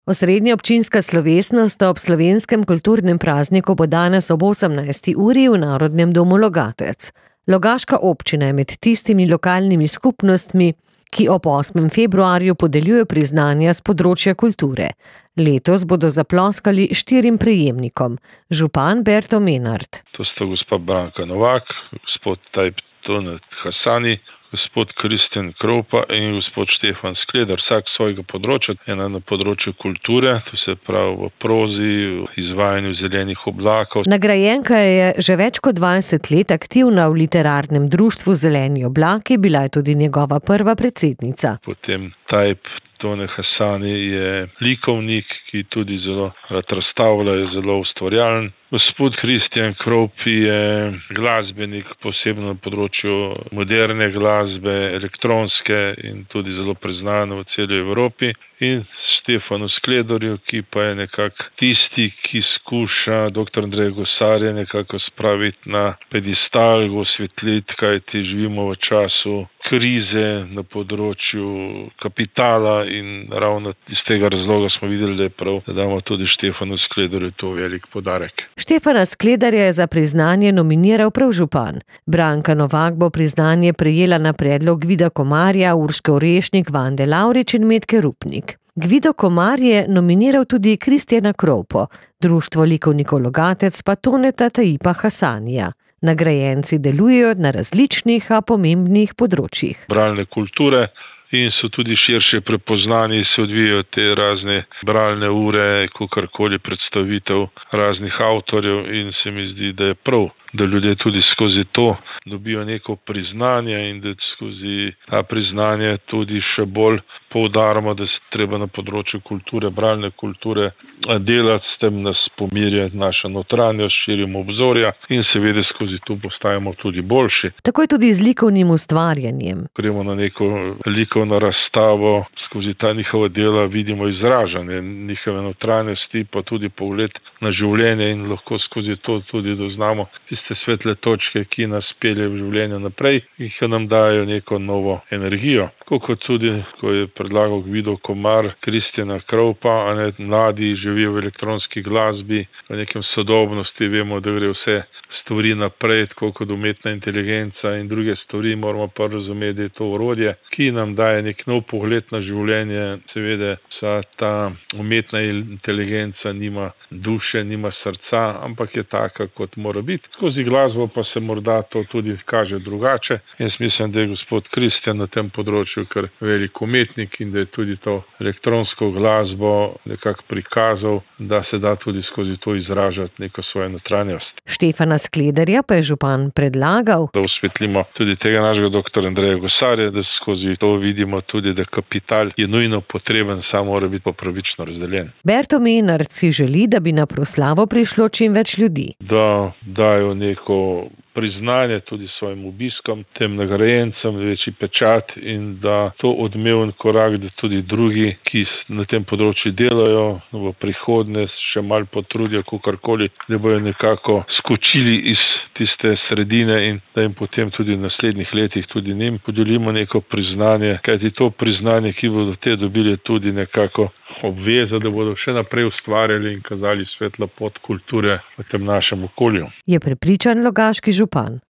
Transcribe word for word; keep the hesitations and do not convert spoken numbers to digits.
Osrednja občinska slovesnost ob slovenskem kulturnem prazniku bo danes ob osemnajsti uri v Narodnem domu Logatec. Logaška občina je med tistimi lokalnimi skupnostmi, ki ob osmem februarju podeljujejo priznanja z področja kulture. Letos bodo zaploskali štirim prejemnikom. Župan Berto Menart. To sta gospa Branka Novak, gospod Tajb Tonet Hasani, gospod Kristjan Krovpa in gospod Štefan Skledar, vsak svojega področja, ena na področju kulture, to se pravi v prozi, v izvajanju zelenih oblakov. Nagrajenka je že več kot dvajset let aktivna v literarnem društvu Zeleni oblaki, bila je tudi njegova prva predsednica. Potem Tajb Tonet Hasani je likovnik, ki tudi zelo rad razstavlja, je zelo ustvarjalen. Gospod Kristjan Krovpi je glasbenik, posebno na področju moderne glasbe, elektronske in tudi zelo priznan v celi Evropi. In Štefanu Skledarju, ki pa je nekako tisti, ki skuša doktor Andreja Gosarja nekako spraviti na pedestal, ga osvetliti, kajti živimo v času krize na področju kapitala in ravno iz tega razloga smo videli, da je prav, da damo tudi Štefanu Skledarju to velik podarek. Štefana Skledarja je za priznanje nominiral prav župan. Branka Novak bo priznanje prejela na predlog Gvida Komarja, Urške Orešnik, Vande Lavrič in Metke Rupnik. Gvido Komar je nominiral tudi Kristjana Krovpo, Društvo likovnikov Logatec pa Toneta Tajipa Hasanija. Nagrajenci delujejo na različnih, a pomembnih področjih. Bralne kulture in so tudi širše prepoznani, se odvijajo te razne bralne ure, kakorkoli predstavitev raznih avtorjev in se mi zdi, da je prav, da ljudje tudi skozi to dobijo neko priznanje in da skozi ta priznanje tudi še bolj poudarimo, da se treba na področju kulture, bralne kulture delati, s tem nas pomirjati naša notranjost, širimo obzorja in seveda skozi to postajamo tudi boljši. Tako je tudi z likovnim ustvarjanjem. Gremo na neko likovno razstavo, skozi ta njihova dela vidimo izražanje njihove notranjosti, pa tudi pogled na življenje in lahko skozi to tudi doznamo tiste svetle točke, ki nas pelje v življenju naprej in ki nam dajo neko novo energijo. Tako kot tudi, ko je predlagal Gvido Komar, Kristjana Krovpa, a ne mladi živijo v elektronski glasbi, v nekem sodobnosti, vemo, da gre vse stvari naprej, tako kot umetna inteligenca in druge stvari, moramo pa razumeti, da je to orodje, ki nam daje nek nov pogled na življenje. Seveda vsa ta umetna inteligenca nima duše, nima srca, ampak je taka, kot mora biti. Skozi glasbo pa se morda to tudi kaže drugače. Jaz mislim, da je gospod Kristjan na tem področju kar velik umetnik in da je tudi to elektronsko glasbo nekako prikazal, da se da tudi skozi to izražati neko svojo notranjost. Štefana Skledarja pa je župan predlagal, da osvetlimo tudi tega našega doktor Andreja Gosarja, da skozi to vidimo tudi, da kapital je nujno potreben, samo mora biti pa pravično razdeljen. Berto Menart si želi, da bi na proslavo prišlo čim več ljudi. Da dajo neko priznanje tudi svojim obiskom, tem nagrajencem, večji pečat in da to odmeven korak, da tudi drugi, ki na tem področju delajo, v prihodnje še malo potrudijo, kakorkoli, da bojo nekako skočili iz tiste sredine in da jim potem tudi v naslednjih letih tudi njim podelimo neko priznanje, kajti to priznanje, ki bodo te dobili, tudi nekako obveza, da bodo še naprej ustvarjali in kazali svetlo pot kulture v tem našem okolju. Je prepričan logaški župan.